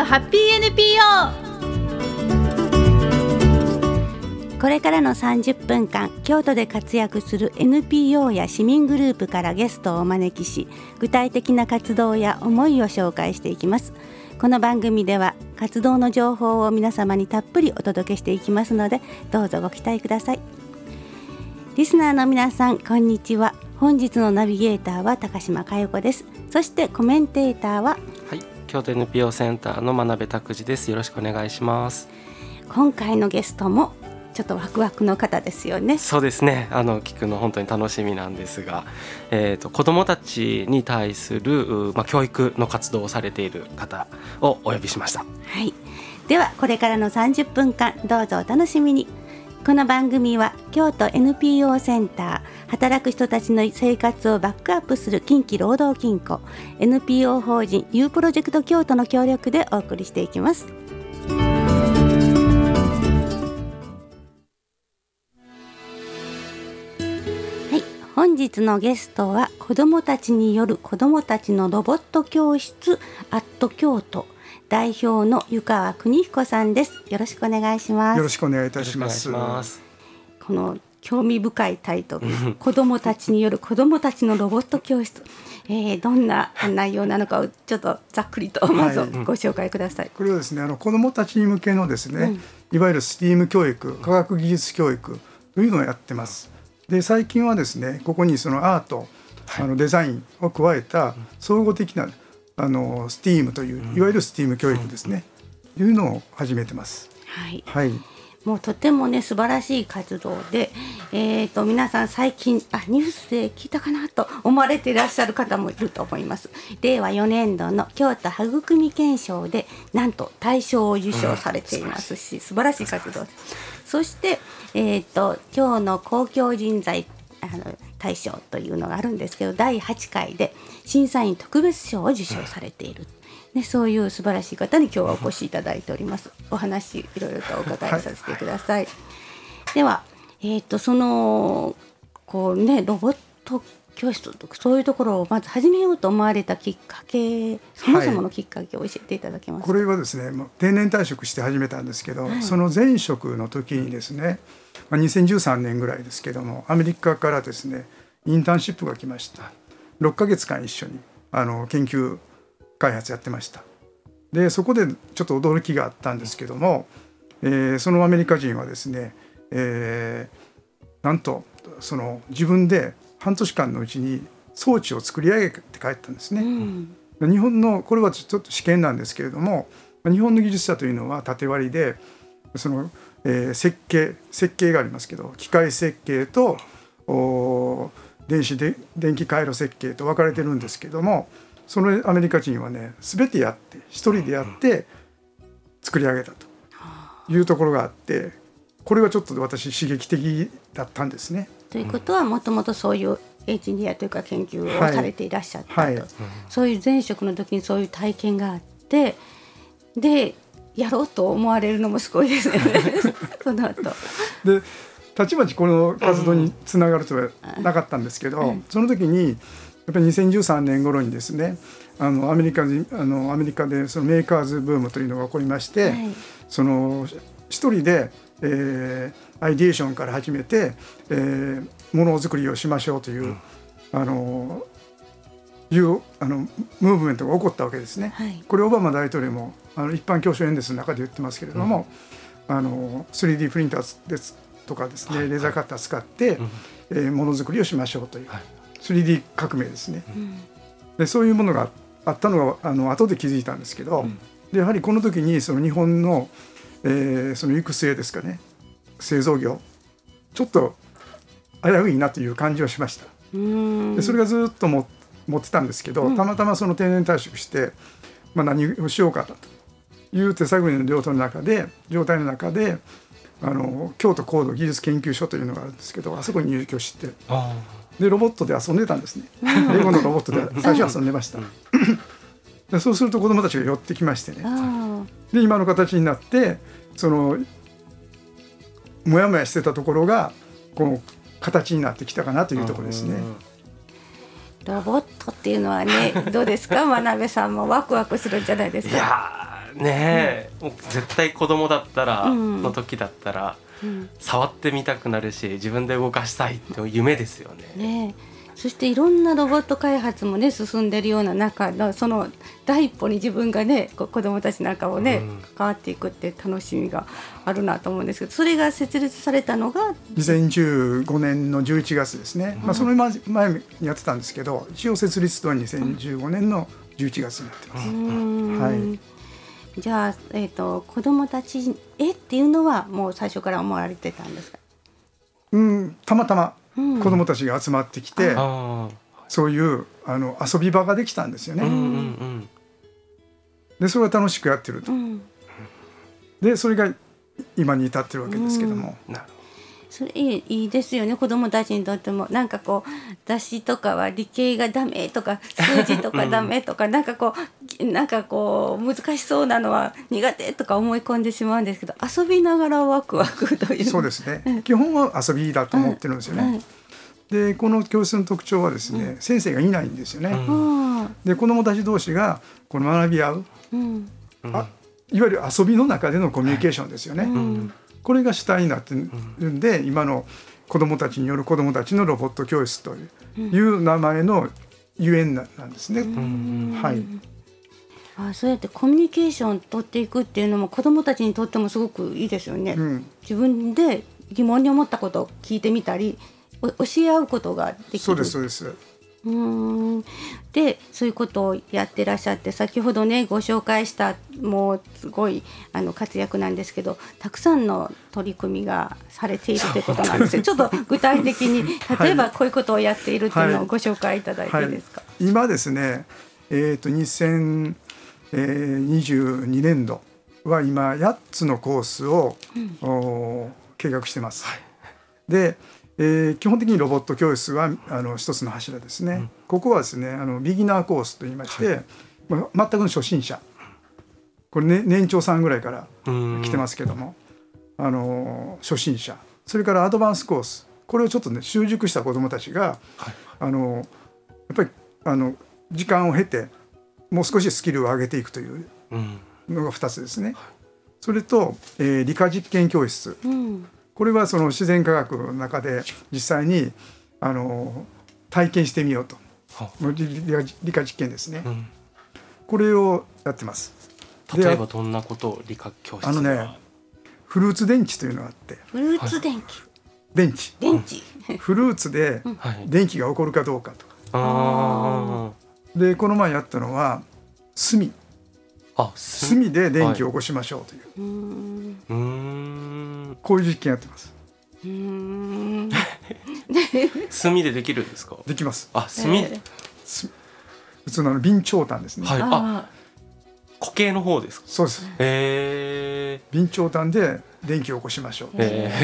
ハッピー NPO。 これからの30分間、京都で活躍する NPO や市民グループからゲストをお招きし、具体的な活動や思いを紹介していきます。この番組では活動の情報を皆様にたっぷりお届けしていきますので、どうぞご期待ください。リスナーの皆さん、こんにちは。本日のナビゲーターは高島佳代子です。そしてコメンテーターは、 はい、京都 NPO センターの真鍋拓司です。よろしくお願いします。 今回のゲストもちょっとワクワクの方ですよね。 そうですね、聞くの本当に楽しみなんですが、子どもたちに対する、教育の活動をされている方をお呼びしました。 はい、ではこれからの30分間、どうぞお楽しみに。この番組は京都 NPO センター、働く人たちの生活をバックアップする近畿労働金庫、 NPO 法人 U プロジェクト京都の協力でお送りしていきます。本日のゲストは、子どもたちによる子どもたちのロボット教室アット京都代表の湯川邦彦さんです。よろしくお願いします。 よろしくお願いいたします。 この興味深いタイトル子どもたちによる子どもたちのロボット教室、どんな内容なのかをちょっとざっくりとまずご紹介ください。 これはですね、子どもたちに向けのですね、いわゆる STEAM 教育、科学技術教育というのをやってます。で、最近はですね、ここにそのアート、デザインを加えた総合的なSTEAM という、いわゆる STEAM 教育ですね、いうのを始めてます。 はい、 はい、 もうとてもね素晴らしい活動で、皆さん最近ニュースで聞いたかなと思われていらっしゃる方もいると思います。令和4年度の京都はぐくみ憲章でなんと大賞を受賞されていますし、素晴らしい活動です。そして、今日の公共人材大賞というのがあるんですけど、第8回で審査員特別賞を受賞されている、そういう素晴らしい方に今日はお越しいただいております。お話いろいろとお伺いさせてください。では、そのロボット教室とかそういうところをまず始めようと思われたきっかけ、そもそものきっかけを教えていただけますか。 これはですね、定年退職して始めたんですけど、その前職の時にですね、2013年ぐらいですけども、アメリカからですねインターンシップが来ました。6ヶ月間一緒に研究開発やってました。でそこでちょっと驚きがあったんですけども、そのアメリカ人はですね、なんとその自分で半年間のうちに装置を作り上げて帰ったんですね。日本のこれはちょっと試験なんですけれども、日本の技術者というのは縦割りでその、設計がありますけど、機械設計と電気回路設計と分かれてるんですけども、そのアメリカ人はね全てやって一人でやって作り上げたというところがあって、これはちょっと私刺激的だったんですね。 ということはもともとそういうエンジニアというか研究をされていらっしゃったと、そういう前職の時にそういう体験があって、でやろうと思われるのもすごいですよねその後でたちまちこの活動につながるとはなかったんですけど、その時にやっぱり2013年頃にですね、アメリカでそのメーカーズブームというのが起こりまして、その一人で、アイデエーションから始めて、ものづくりをしましょうという、ムーブメントが起こったわけですね。これオバマ大統領も一般教書演説の中で言ってますけれども、3D プリンターですとかですね、レーザーカッター使って、ものづくりをしましょうという、3D 革命ですね。でそういうものがあったのが後で気づいたんですけど、でやはりこの時にその日本の、その行く末ですかね、製造業ちょっと危ういなという感じはしました。でそれがずっと持ってたんですけど、たまたまその定年退職して、何をしようかという手探りの状態の中で京都高度技術研究所というのがあるんですけど、あそこに入居して、でロボットで遊んでたんですね。レゴのロボットで最初遊んでましたでそうすると子どもたちが寄ってきましてね、で今の形になって、そのもやもやしてたところがこう形になってきたかなというところですね。 ロボットっていうのはねどうですか真鍋さんもワクワクするんじゃないですか。 いやねえ、もう絶対子供だったら、の時だったら、触ってみたくなるし自分で動かしたいって夢ですよね。 ねえ、そしていろんなロボット開発もね進んでるような中のその第一歩に自分がね子どもたちなんかをね、関わっていくって楽しみがあるなと思うんですけど、それが設立されたのが 2015年の11月ですね、その前にやってたんですけど一応設立とは2015年の11月になってます。はい、 じゃあ、子どもたちへっていうのはもう最初から思われてたんですか？ たまたま子どもたちが集まってきて、そういう遊び場ができたんですよね。でそれは楽しくやってると、でそれが今に至ってるわけですけども、 それいいですよね。子どもたちにとってもなんかこう雑誌とかは理系がダメとか数字とかダメとかなんかこう難しそうなのは苦手とか思い込んでしまうんですけど、遊びながらワクワクという。 そうですね、基本は遊びだと思ってるんですよね。でこの教室の特徴はですね、先生がいないんですよね。で子どもたち同士がこの学び合う、いわゆる遊びの中でのコミュニケーションですよね。これが主体になってるんで、今の子どもたちによる子どもたちのロボット教室という名前のゆえんなんですね。はい、 そうやってコミュニケーション取っていくっていうのも子どもたちにとってもすごくいいですよね。自分で疑問に思ったことを聞いてみたり教え合うことができる。 そうですそうです。 でそういうことをやってらっしゃって、先ほどねご紹介したもうすごい活躍なんですけど、たくさんの取り組みがされているということなんですよ。ちょっと具体的に例えばこういうことをやっているというのをご紹介いただいていいですか？ 今ですね、2022年度は今8つのコースを、計画してます。で基本的にロボット教室は一つの柱ですね。ここはですねビギナーコースといいまして、全くの初心者、これ、ね、年長さんぐらいから来てますけども、初心者、それからアドバンスコース、これをちょっとね習熟した子どもたちが、やっぱり時間を経てもう少しスキルを上げていくというのが2つですね。それと、理科実験教室、これはその自然科学の中で実際に体験してみようと、理科実験ですね、これをやってます。 例えばどんなことを理科教室でフルーツ電池というのがあって、 フルーツ電気、 電池フルーツで電気が起こるかどうかとか、でこの前やったのは炭で電気を起こしましょうという、こういう実験やってます。 炭でできるんですか？ できます。 炭、 普通の備長炭ですね。 固形の方ですか？ そうです。備長炭で電気を起こしましょうと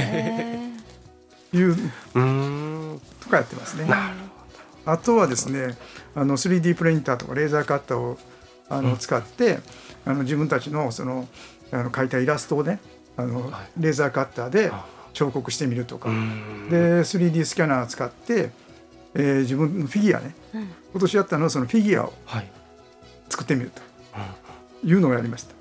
いうとかやってますね。あとはですね3D プリンターとかレーザーカッターを使って自分たちの描いたイラストをねレーザーカッターで彫刻してみるとか、で 3D スキャナーを使って、自分のフィギュアね、今年やったのはそのフィギュアを作ってみるというのをやりました。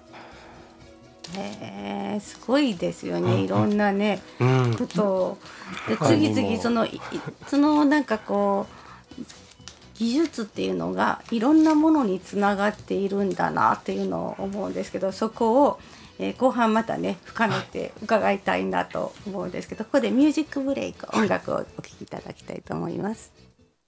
すごいですよね、いろんなね、ことをで次々そのなんかこう技術っていうのがいろんなものにつながっているんだなっていうのを思うんですけど、そこを後半またね深めて伺いたいなと思うんですけど、ここでミュージックブレイク、音楽をお聴きいただきたいと思います。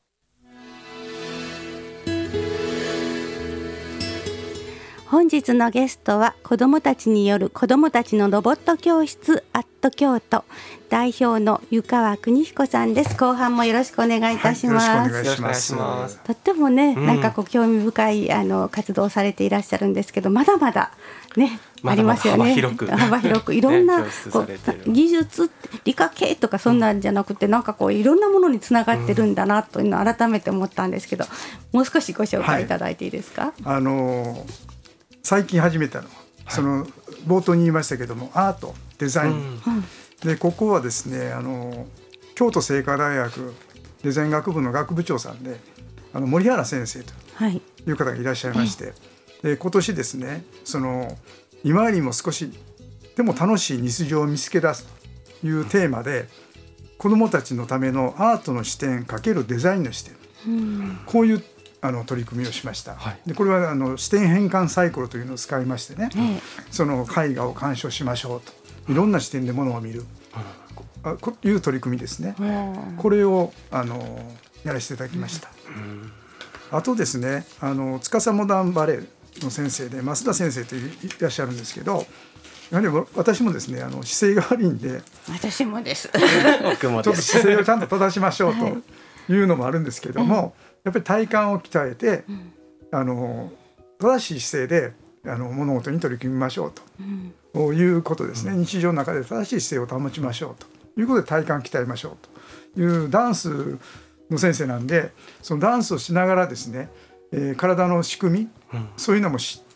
本日のゲストは子どもたちによる子どもたちのロボット教室アット京都代表の湯川邦彦さんです。後半もよろしくお願いいたします。 よろしくお願いします。 とってもね、なんかこう興味深い活動をされていらっしゃるんですけど、まだまだねありますよね。幅広くいろんな技術、理科系とかそんなんじゃなくて、なんかこういろんなものにつながってるんだなというのを改めて思ったんですけど、もう少しご紹介いただいていいですか？ 最近始めたのは、その冒頭に言いましたけどもアートデザイン、でここはですね京都精華大学デザイン学部の学部長さんで森原先生という方がいらっしゃいまして、 今年ですね今よりも少しでも楽しい日常を見つけ出すというテーマで、子どもたちのためのアートの視点×デザインの視点、こういう取り組みをしました、はい、でこれは視点変換サイクルというのを使いましてね、その絵画を鑑賞しましょうと、いろんな視点でものを見る、こういう取り組みですね。これをやらせていただきました。あとですね司モダンバレエの先生で増田先生といらっしゃるんですけど、やはり私もですね姿勢が悪いんで、 私もです僕もちょっと姿勢をちゃんと正しましょうというのもあるんですけども、やっぱり体幹を鍛えて、正しい姿勢で物事に取り組みましょうと、いうことですね。日常の中で正しい姿勢を保ちましょうということで、体幹鍛えましょうというダンスの先生なんで、そのダンスをしながらですね、体の仕組み、そういうのも知って、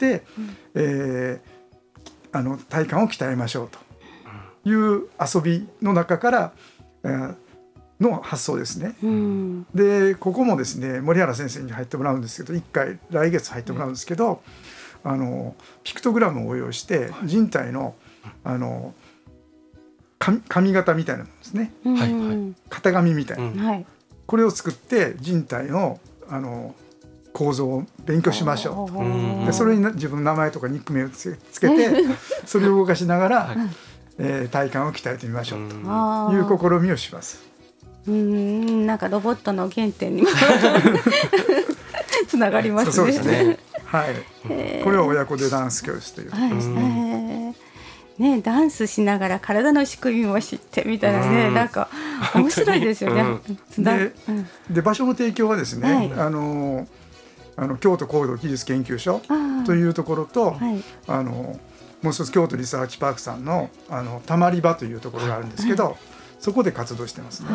体幹を鍛えましょうという遊びの中から、の発想ですね。でここもですね森原先生に入ってもらうんですけど、1回来月入ってもらうんですけど、ピクトグラムを応用して人体の髪型みたいなものですね、型紙みたいな、これを作って人体の構造を勉強しましょうと。でそれに自分の名前とかニックネームをつけてそれを動かしながら、体幹を鍛えてみましょうという試みをします。 なんかロボットの原点にもつながりますね。 そうですね、はい、これは親子でダンス教室ということですね。 ダンスしながら体の仕組みも知ってみたいなね、なんか面白いですよね。 で場所の提供はですね、京都高度技術研究所というところと、もう一つ京都リサーチパークさんのたまり場というところがあるんですけど、そこで活動してますね。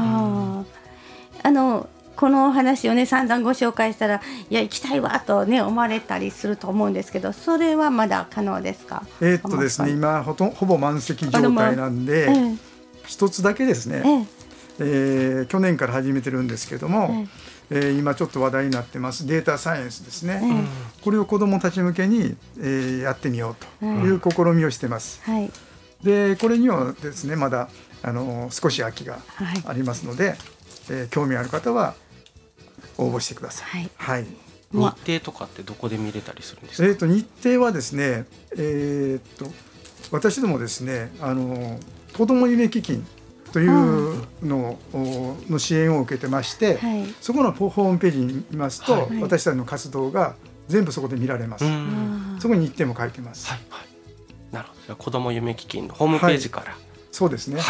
このお話をね散々ご紹介したら、いや行きたいわとね思われたりすると思うんですけど、それはまだ可能ですか？ ですね、今ほぼ満席状態なんで、一つだけですね、去年から始めてるんですけども、今ちょっと話題になってますデータサイエンスですね、これを子どもたち向けに、やってみようという試みをしてます、でこれにはですねまだ少し空きがありますので、興味ある方は応募してください。 日程とかってどこで見れたりするんですか？ 日程はですね、私どもですね子ども夢基金というの支援を受けてまして、そこのホームページに見ますと、私たちの活動が全部そこで見られます。そこに日程も書いてます。 なるほど。じゃあ子ども夢基金のホームページから、 そうですね。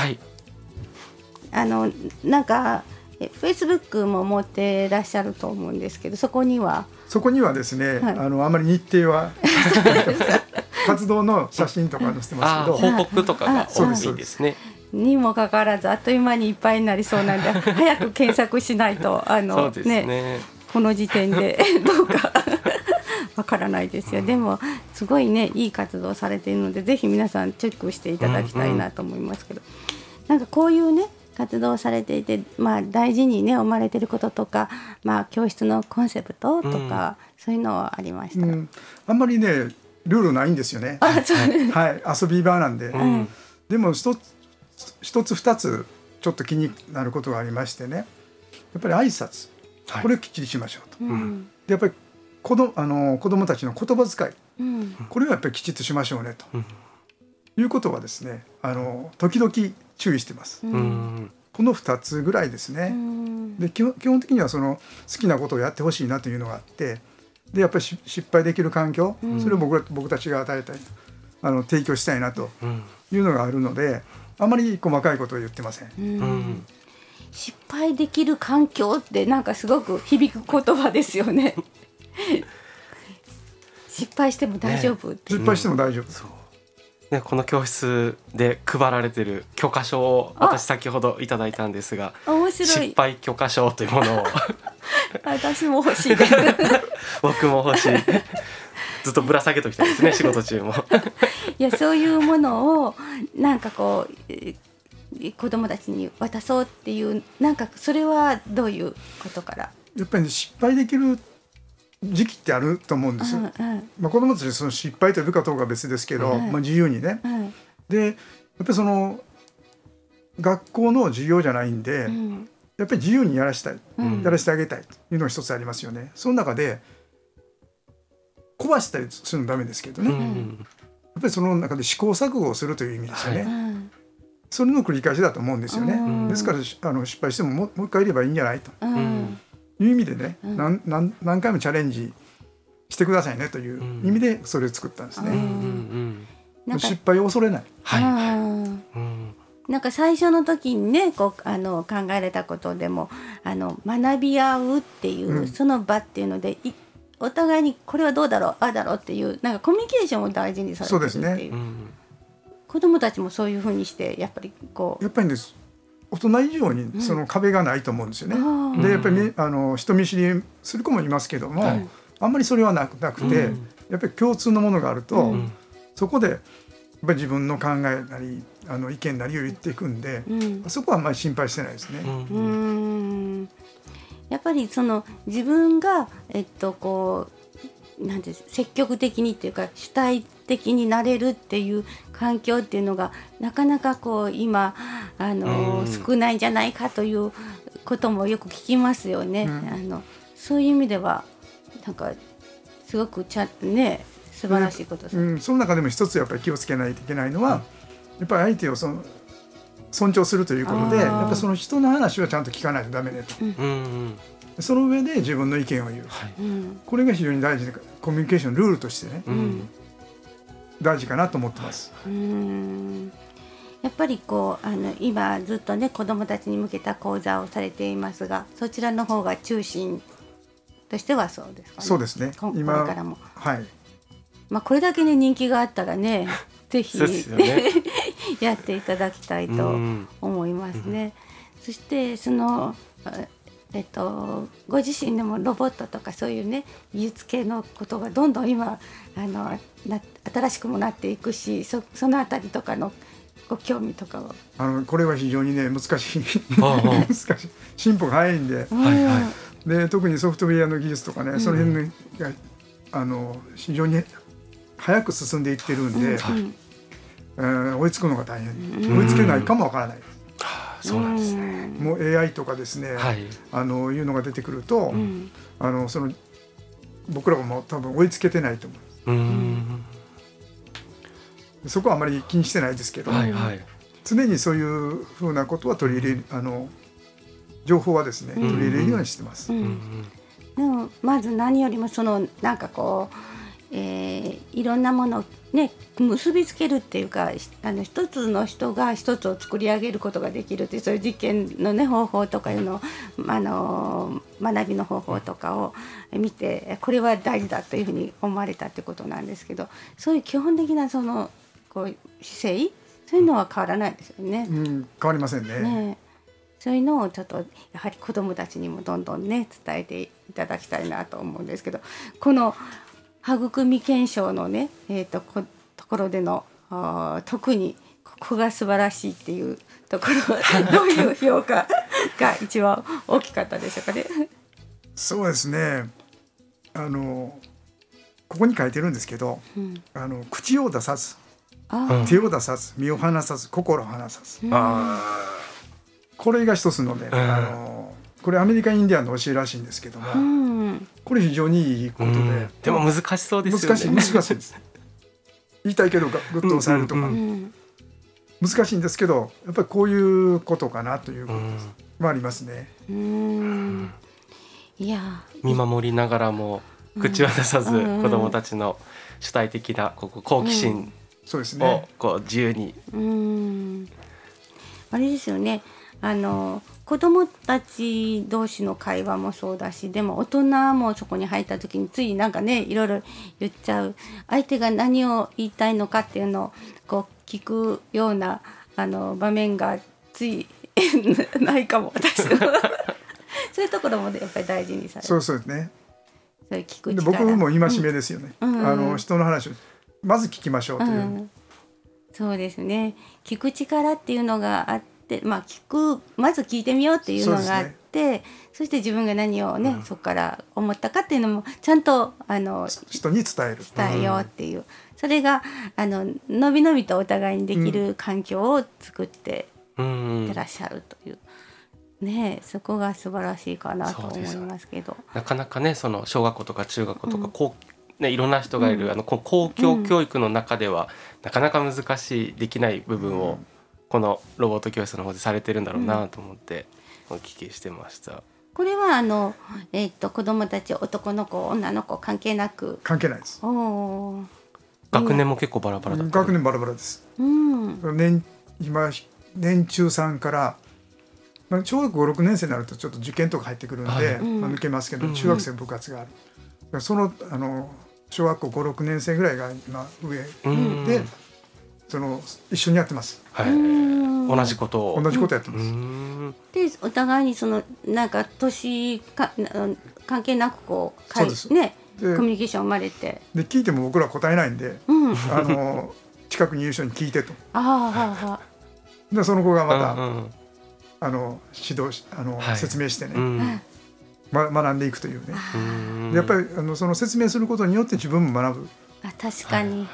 なんかFacebook も持ってらっしゃると思うんですけど、そこにはですね、あまり日程は活動の写真とか載せてますけど、 報告とかが多いですね。 にもかかわらずあっという間にいっぱいになりそうなんで早く検索しないとそうですね、 この時点でどうかわからないですよ。でもすごいねいい活動されているので、ぜひ皆さんチェックしていただきたいなと思いますけど、なんかこういうね活動されていて、大事にね思われていることとか、教室のコンセプトとか、そういうのはありましたら、 あんまりねルールないんですよね。遊び場なんで、でも一つ二つちょっと気になることがありましてね、やっぱり挨拶、これをきっちりしましょうと、でやっぱり子供たちの言葉遣い、これをやっぱりきちっとしましょうねと、いうことはですね時々注意してます、この2つぐらいですね。で基本的にはその好きなことをやってほしいなというのがあって、でやっぱり失敗できる環境、それを僕たちが与えたい提供したいなというのがあるので、あまり細かいことを言ってません。 失敗できる環境ってなんかすごく響く言葉ですよね。失敗しても大丈夫、 失敗しても大丈夫、 この教室で配られている許可書を私先ほどいただいたんですが、 面白い失敗許可証というものを私も欲しい僕も欲しいずっとぶら下げときたいですね仕事中もいやそういうものをなんかこう子どもたちに渡そうっていう、なんかそれはどういうことから？ やっぱり、失敗できる時期ってあると思うんですよ。子供たちその失敗と呼ぶかどうかは別ですけど、自由にね。でやっぱりその学校の授業じゃないんで、やっぱり自由にやらせてあげたいというのが一つありますよね。その中で壊したりするのダメですけどね、やっぱりその中で試行錯誤をするという意味ですよね。それの繰り返しだと思うんですよね。ですから失敗してももう一回やればいいんじゃないという意味でね、何回もチャレンジしてくださいねという意味でそれを作ったんですね。失敗を恐れない。 なんか最初の時にね考えられたことでも学び合うっていう、その場っていうのでお互いにこれはどうだろうああだろうっていうなんかコミュニケーションを大事にされてるっていう。そうですね。子どもたちもそういうふうにしてやっぱりです。大人以上にその壁がないと思うんですよね。でやっぱり人見知りする子もいますけども、あんまりそれはなくて、やっぱり共通のものがあると、そこでやっぱり自分の考えなり意見なりを言っていくんで、そこはあんまり心配してないですね。 やっぱりその自分がなんて積極的にっていうか主体的になれるっていう環境っていうのがなかなか今少ないんじゃないかということもよく聞きますよね。そういう意味ではなんかすごくね素晴らしいことです。 その中でも一つやっぱり気をつけないといけないのは、やっぱり相手を尊重するということで、やっぱりその人の話はちゃんと聞かないとダメねと、その上で自分の意見を言う、これが非常に大事でコミュニケーションルールとしてね、大事かなと思ってます。 やっぱり今ずっとね子どもたちに向けた講座をされていますが、そちらの方が中心としてはそうですかね。 そうですね。 これからも、これだけね人気があったらねぜひ、やっていただきたいと思いますね。そしてご自身でもロボットとかそういうね技術系のことがどんどん今新しくもなっていくし、そのあたりとかのご興味とかはこれは非常にね難しい進歩が早いんで、で特にソフトウェアの技術とかね、その辺が非常に早く進んでいってるんで、追いつくのが大変、追いつけないかもわからない。 そうなんですね。 もう AI とかですね、いうのが出てくると、僕らも多分追いつけてないと思う。そこはあまり気にしてないですけど、常にそういうふうなことは取り入れ情報はですね、取り入れるようにしてます。 でもまず何よりもなんかいろんなものをね結びつけるっていうか、一つの人が一つを作り上げることができるっていう、そういう実験のね方法とかいうのを学びの方法とかを見て、これは大事だというふうに思われたってことなんですけど、そういう基本的な姿勢そういうのは変わらないですよね。 変わりませんね。 そういうのをちょっとやはり子どもたちにもどんどんね伝えていただきたいなと思うんですけど、この育み検証のね、ところでの特にここが素晴らしいっていうところはどういう評価が一番大きかったでしょうかね。 そうですね、ここに書いてるんですけど、口を出さず手を出さず身を離さず心を離さず、これが一つのね、これアメリカインディアンの教えらしいんですけども、これ非常にいいことで、 でも難しそうですよね。 難しいです言いたいけどグッと抑えるとか、難しいんですけど、やっぱりこういうことかなということもありますね。 いや見守りながらも口は出さず、子どもたちの主体的な好奇心を自由に、 あれですよね、子どもたち同士の会話もそうだし、でも大人もそこに入った時についなんかねいろいろ言っちゃう、相手が何を言いたいのかっていうのを聞くような場面がついないかも私はそういうところもやっぱり大事にされる。 そうですね。 そういう聞く力、 僕も戒めですよね、人の話をまず聞きましょうという、 そうですね。聞く力っていうのがあって 、まず聞いてみようっていうのがあって、そして自分が何をね、そこから思ったかっていうのもちゃんと人に伝えようっていう、それがのびのびとお互いにできる環境を作っていらっしゃるという、ね、そこが素晴らしいかなと思いますけど、 なかなかねその小学校とか中学校とかいろんな人がいる、公共教育の中ではなかなか難しいできない部分をこのロボット教室の方でされてるんだろうなと思ってお聞きしてました。 これは子どもたち男の子女の子関係なく？ 関係ないです。 学年も結構バラバラだった。 学年バラバラです。今年中さんから小学校5、6年生になるとちょっと受験とか入ってくるんで、抜けますけど、中学生部活がある。その小学校5、6年生ぐらいが今上で一緒にやってます。 同じことをやってます。 でお互いになんか年関係なくコミュニケーション生まれて、 で聞いても僕ら答えないんで、近くにいる人に聞いてと。でその子がまた、指導説明してね、学んでいくというね。やっぱりその説明することによって自分も学ぶ。 確かに。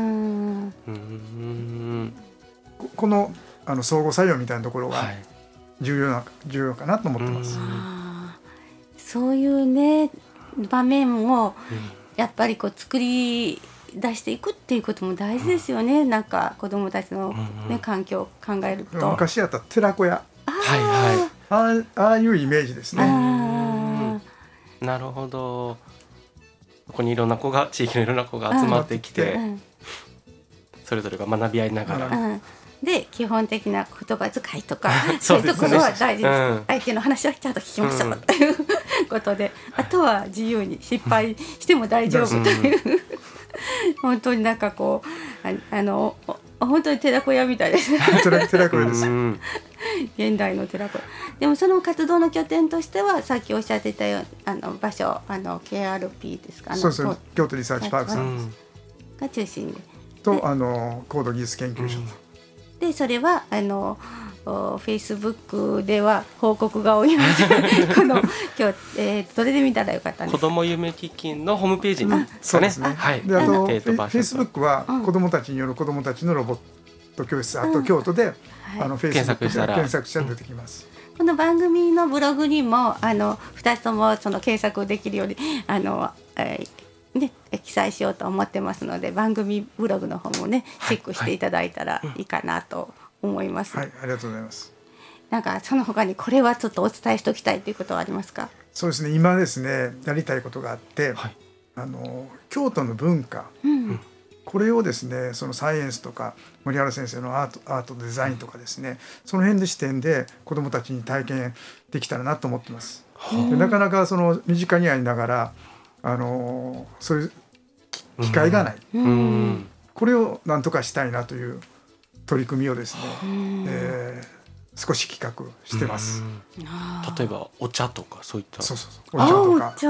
この相互作用みたいなところが重要かなと思ってます。 そういうね場面をやっぱり作り出していくっていうことも大事ですよね。なんか子どもたちの、環境を考えると、 昔やったら寺子屋、ああいうイメージですね。 なるほど。ここにいろんな子が地域のいろんな子が集まってきて、それぞれが学び合いながら、 で基本的な言葉遣いとかそういうところは大事です。相手の話はちゃんと聞きましょうということで、あとは自由に失敗しても大丈夫という本当になんか本当に寺子屋みたいですね。 寺子屋です。 現代の寺子屋。でもその活動の拠点としてはさっきおっしゃってたような場所KRP ですか。 そうそう、京都リサーチパークさんが中心でと高度技術研究所で、それはFacebook では報告が多いので今日、どれで見たらよかったんですか。 子ども夢基金のホームページにそうですね。であとFacebook は子どもたちによる子どもたちのロボット教室、あと京都で検索したら出てきます。 この番組のブログにも2つとも検索できるように記載しようと思ってますので、番組ブログの方もねチェックしていただいたらいいかなと思います。 ありがとうございます。 なんかその他にこれはちょっとお伝えしておきたいということはありますか。 そうですね、今ですねやりたいことがあって、京都の文化、これをですねそのサイエンスとか森原先生のアートデザインとかですね、その辺で視点で子どもたちに体験できたらなと思ってます。でなかなか身近にありながらそういう機会がない、これをなんとかしたいなという取り組みをですね、少し企画してます。 例えばお茶とかそういった。 そうお茶とか。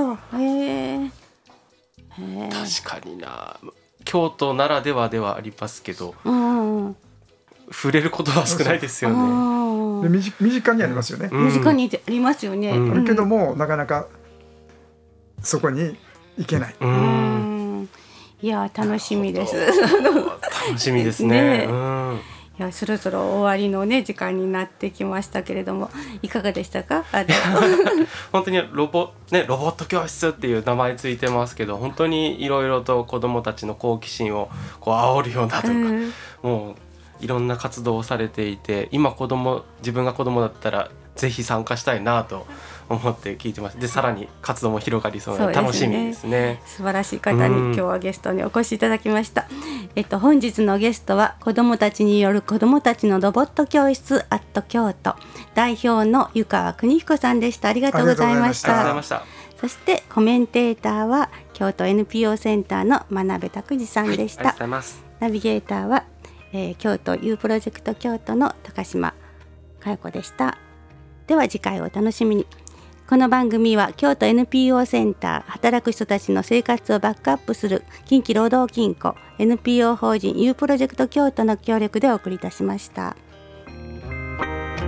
確かにな、京都ならではではありますけど、触れることは少ないですよね。 で身近にありますよね。 身近にありますよね。 けどもなかなかそこに行けない。 いや楽しみです。 楽しみですね。 いやそろそろ終わりのね時間になってきましたけれども、いかがでしたか。 本当にロボット教室っていう名前ついてますけど、本当にいろいろと子どもたちの好奇心を煽るようなというか、もういろんな活動をされていて、今自分が子どもだったらぜひ参加したいなと思って聞いてます。でさらに活動も広がりそうな楽しみですね。 素晴らしい方に今日はゲストにお越しいただきました。本日のゲストは子どもたちによる子どもたちのロボット教室京都代表の湯川邦彦さんでした。ありがとうございました。そしてコメンテーターは京都 NPO センターの真鍋拓司さんでした。ナビゲーターは、京都 U プロジェクト京都の高島佳代子でした。では次回をお楽しみに。この番組は京都 NPO センター働く人たちの生活をバックアップする近畿労働金庫 NPO 法人 U プロジェクト京都の協力でお送りいたしました。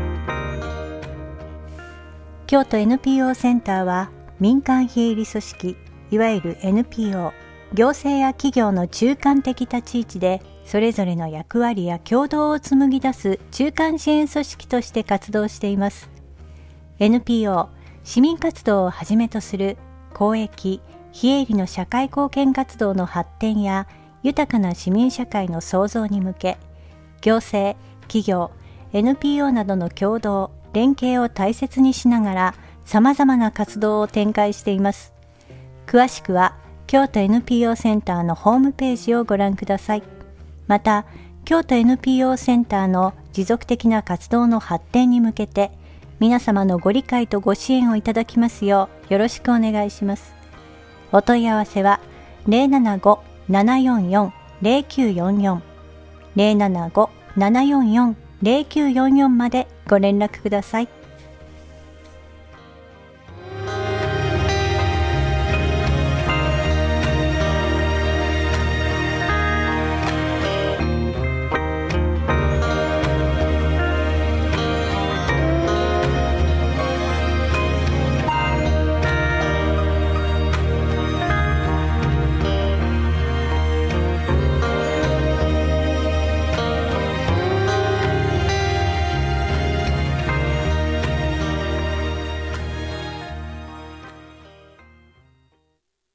京都 NPO センターは民間非営利組織、いわゆる NPO、行政や企業の中間的立ち位置でそれぞれの役割や共同を紡ぎ出す中間支援組織として活動しています。NPO、市民活動をはじめとする公益、非営利の社会貢献活動の発展や豊かな市民社会の創造に向け、行政、企業、NPO などの共同、連携を大切にしながら様々な活動を展開しています。詳しくは京都 NPO センターのホームページをご覧ください。また、京都 NPO センターの持続的な活動の発展に向けて、皆様のご理解とご支援をいただきますようよろしくお願いします。お問い合わせは 075-744-0944 075-744-0944までご連絡ください。